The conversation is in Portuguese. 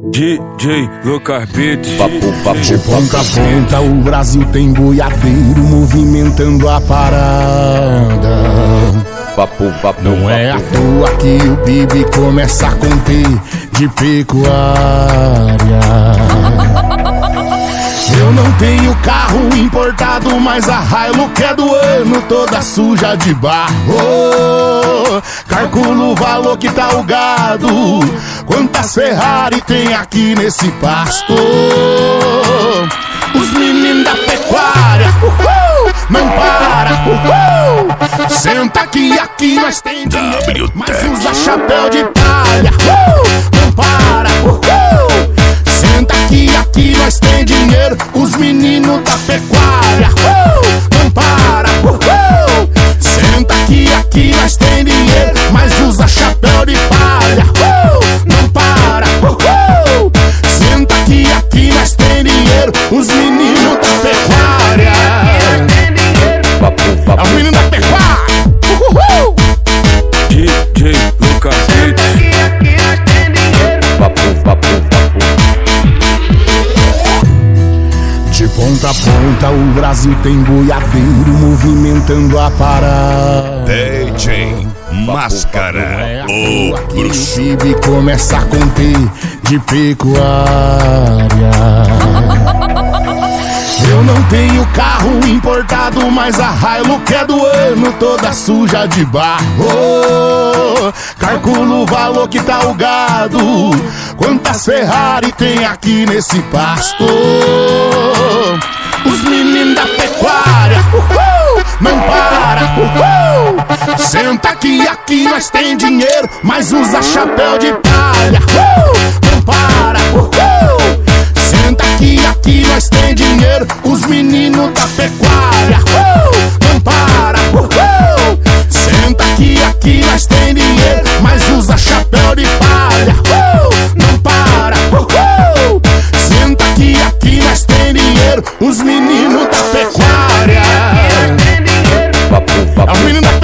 DJ Lucas Beats. De ponta a ponta o Brasil tem boiadeiro movimentando a parada. Não é à toa que o Bibi começa a conter de pecuária. Eu não tenho carro importado, mas a Hilux é do ano, toda suja de barro. Calculo o valor que tá o gado, quantas Ferrari tem aqui nesse pasto. Os meninos da pecuária, não para, senta aqui nós tem dinheiro, mas usa chapéu de palha, não para, senta aqui nós tem dinheiro, os meninos da pecuária, não para, senta aqui nós tem dinheiro, mas usa chapéu de palha, não para, senta aqui nós tem dinheiro, os meninos da pecuária, é os meninos da pecuária, DJ Lucas Beats. De ponta a ponta o Brasil tem boiadeiro movimentando a parada. DJ Máscara, o bruxo. O Bibi começa a conter de pecuária. Eu não tenho carro importado, mas a Hilux é do ano, toda suja de barro. Calculo o valor que tá o gado, quantas Ferrari tem aqui nesse pasto. Os meninos da pecuária, não para, senta aqui nós tem dinheiro, mas usa chapéu de palha, não para, senta aqui nós tem dinheiro, os meninos da pecuária, não para, senta aqui nós tem dinheiro, mas usa chapéu de palha, não para, senta aqui nós tem dinheiro, os meninos da pecuária, é os meninos da